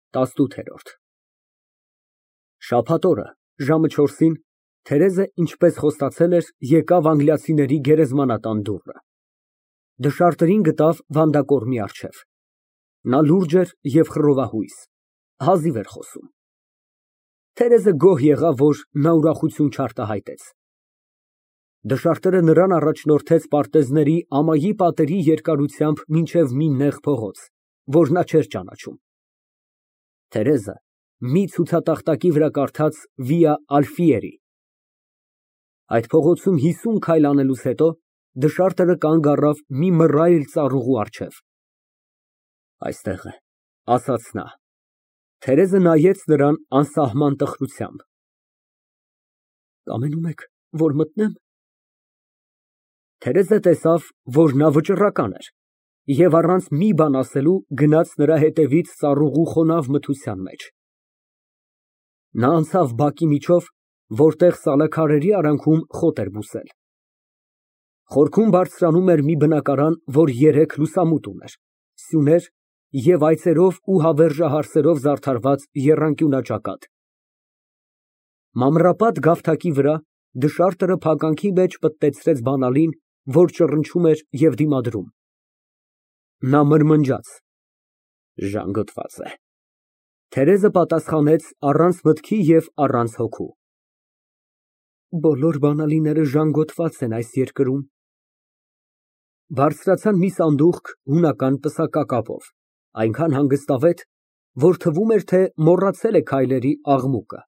18 Շաբաթ օրը ժամը 4-ին Թերեզը, ինչպես խոստացել էր, եկավ անգլիացիների գերեզմանատան դուռը։ Դշարտերին գտավ վանդակորմի առջև։ Նա լուրջ էր և խռովահույս, հազիվ էր խոսում։ Թերեզը գոհ եղավ, որ նա ուրախություն չարտահայտեց։ Դշարտերը նրան առաջնորդեց պարտեզների ամայի պատերի երկարությամբ մինչև մի նեղ փողոց, որ նա չէր ճանաչում։ Թերեզը մի ցուցատախտակի վրա կարդաց Վիա Ալֆիերի։ Այդ փողոցում 50 քայլ անելուց հետո դշարտերը կանգ առավ մի մռայլ ծառուղու առջև։ Այստեղ է, ասաց նա։ Թերեզը նայեց նրան անսահման տխրությամբ։ Կամենում եք, որ մտնեմ։ Թերեզը տեսավ, որ նա վճռական էր, և առանց մի բան ասելու գնաց նրա հետևից ծառուղու խոնավ մթության մեջ։ Նա անցավ բակի միջով, որտեղ սալաքարերի արանքում խոտ էր բուսել։ Խորքում բարձրանում էր մի բնակարան, որ 3 լուսամուտ ուներ, սյուներ և այծերով ու հավերժահարսերով զարդարված եռանկյունաճակատ։ Մանրապատ գավթակի վրա դշարտերը փականքի մեջ պտտեցրեց բանալին, որ ճռնչում էր և դիմադրում։ Նա մրմնջաց. Ժանգոտված է։ Թերեզը պատասխանեց առանց մտքի և առանց հոգու. Բոլոր բանալիները ժանգոտված են այս երկրում։ Բարձրացան մի սանդուղք հունական պսակակապով, այնքան հանգստավետ, որ թվում էր, թե մոռացել է քայլերի աղմուկը։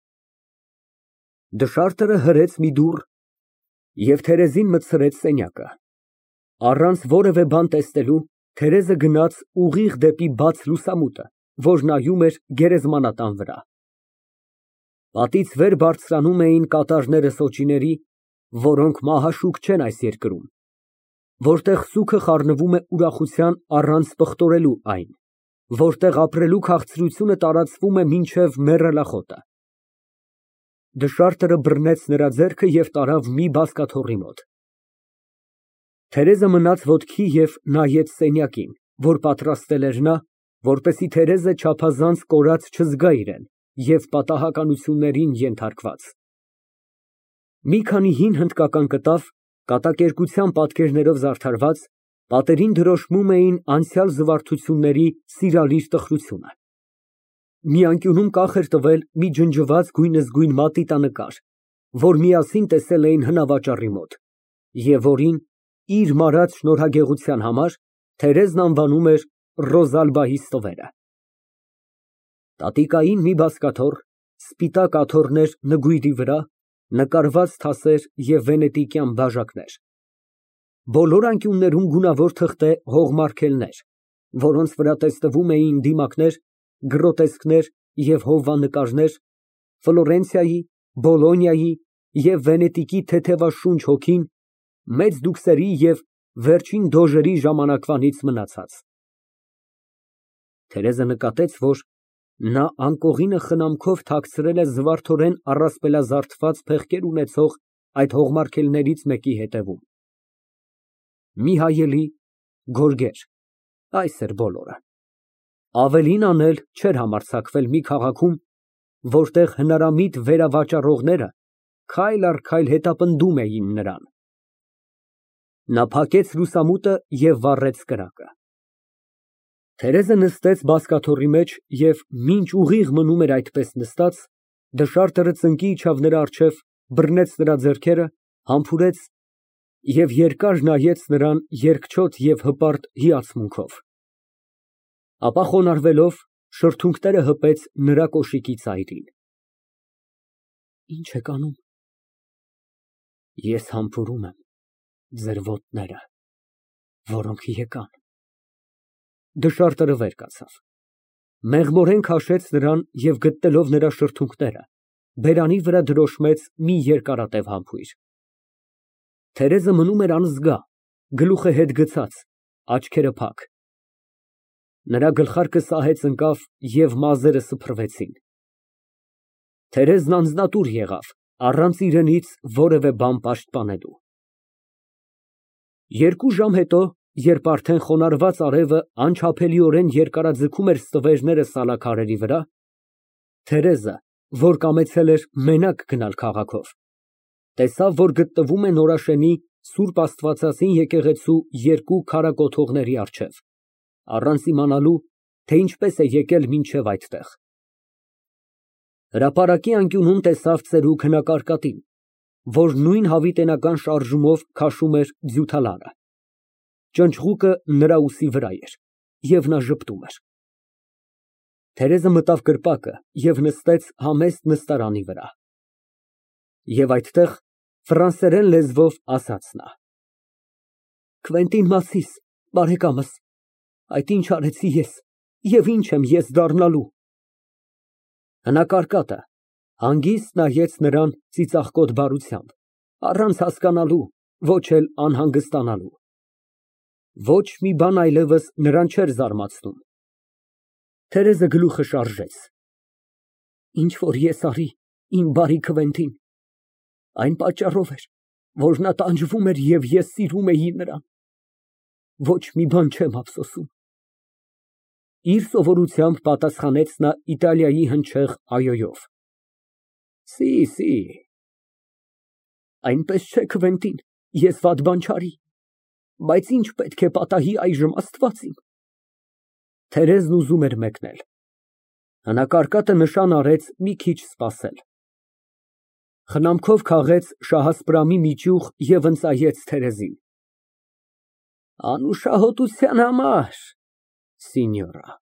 Դշարտերը հրեց մի դուռ և Թերեզին մտցրեց սենյակը։ Առանց որևէ բան տեսնելու Թերեզը գնաց ուղիղ դեպի բաց լուսամուտը, որ նայում էր գերեզմանատան վրա։ Պատից վեր բարձրանում էին կատարները սոճիների, որոնք մահաշուկ չեն այս երկրում, որտեղ սուգը խառնվում է ուրախության առանց պղտորելու այն, որտեղ ապրելու քաղցրությունը տարածվում է մինչև մեռելախոտը։ Դշարտերը բռնեց նրա ձեռքը և տարավ մի բազկաթոռի մոտ։ Թերեզը մնաց ոտքի և նայեց սենյակին, որ պատրաստել էր նա, որպեսզի Թերեզը չափազանց կորած չզգա իրեն և պատահականություններին ենթարկված։ Մի քանի հին հնդկական կտավ, կատակերգության պատկերներով զարդարված, պատերին դրոշմում էին անցյալ զվարթությունների սիրալիր տխրությունը։ Մի անկյունում կախ էր տվել մի ջնջված գույնզգույն մատիտանկար, որ միասին տեսել էին հնավաճառի մոտ, և որին, իր մարած շնորհագեղության համար, Թերեզն անվանում էր Ռոզալբայի ստվերը։ Տատիկային մի բազկաթոռ, սպիտակ աթոռներ նգույրի վրա, նկարված թասեր և վենետիկյան բաժակներ։ Բոլոր անկյուններում գունավոր թղթե հողմարգելներ, որոնց վրա տեսնվում էին դիմակներ, գրոտեսկներ և հովվանկարներ Ֆլորենցիայի, Բոլոնիայի և Վենետիկի թեթևաշունչ հոգին, մեծ դուքսերի և վերջին դոժերի ժամանակվանից մնացած։ Թերեզը նկատեց, որ նա անկողինը խնամքով թաքցրել է զվարթորեն առասպելազարդված փեղկեր ունեցող այդ հողմարգելներից մեկի ետևում։ Մի հայելի գորգեր, այս էր բոլորը։ Ավելին անել չէր համարձակվել մի քաղաքում, որտեղ հնարամիտ վերավաճառողները քայլ առ քայլ հետապնդում էին նրան։ Նա փակեց լուսամուտը և վառեց կրակը։ Թերեզը նստեց բազկաթոռի մեջ և մինչ ուղիղ մնում էր այդպես նստած, դշարտերը ծնկի իջավ նրա առջև, բռնեց նրա ձեռքերը, համբուրեց և երկար նայեց նրան երկչոտ և հպարտ հիացմունքով։ Ապա խոնարհվելով, շրթունքները հպեց նրա կոշիկի ծայրին։ Ի՞նչ եք անում։ Ես համբուրում եմ ձեր ոտները, որոնք եկան։ Դշարտերը վեր կացավ, մեղմորեն քաշեց նրան և գտնելով նրա շրթունքները, բերանի վրա դրոշմեց մի երկարատև համբույր։ Թերեզը մնում էր անզգա, գլուխը հետ գցած, աչքերը փակ։ Նրա գլխարկը սահեց ընկավ և մազերը սփռվեցին։ Թերեզն անձնատուր եղավ, առանց իրենից որևէ բան պաշտպանելու։ 2 ժամ հետո երբ արդեն խոնարհված արևը անչափելիորեն երկարաձգում էր ստվերները սալաքարերի վրա, Թերեզը, որ կամեցել էր մենակ գնալ քաղաքով, տեսավ, որ գտնվում է Նորաշենի Սուրբ Աստվածածին եկեղեցու երկու քարակոթողների առջև, առանց իմանալու, թե ինչպես է եկել մինչև այդտեղ։ Հրապարակի անկյունում տեսավ ծերուկ հնակարկատին, որ նույն հավիտենական շարժումով քաշում էր ձյութալարը։ Ճնճղուկը նրա ուսի վրա էր, և նա ժպտում էր։ Թերեզը մտավ կրպակը և նստեց համեստ նստարանի վրա։ Եվ այդտեղ ֆրանսերեն լեզվով ասաց նա. Կվենտին Մասիս, բարեկամս, այդ ինչ արեցի ես և ինչ եմ ես դառնալու։ Հնակարկատը հանգիստ նայեց նրան ծիծաղկոտ բարությամբ, առանց հասկանալու, ոչ էլ անհանգստանալու։ Ոչ մի բան այլևս նրան չէր զարմացնում։ Թերեզը գլուխը շարժեց։ Ինչ որ ես արի, իմ բարի Քվենտին, այն պատճառով էր, որ նա տանջվում էր և ես սիրում էի նրան։ Ոչ մի բան չեմ ափսոսում։ Իր սովորությամբ պատասխանեց նա Իտալիայի հնչեղ այոյով։ Սի։ Այնպես չէ, Քվենտին, ես վատ բան չարի, բայց ինչ պետք է պատահի այժմ, Աստված իմ։ Թերեզն ուզում էր մեկնել։ Հնակարկատը նշան արեց մի քիչ սպասել։ Խնամքով քաղեց շահասպրամի մի ճյուղ և ընծայեց Թերեզին։ Անուշահոտության համար, սինյորա։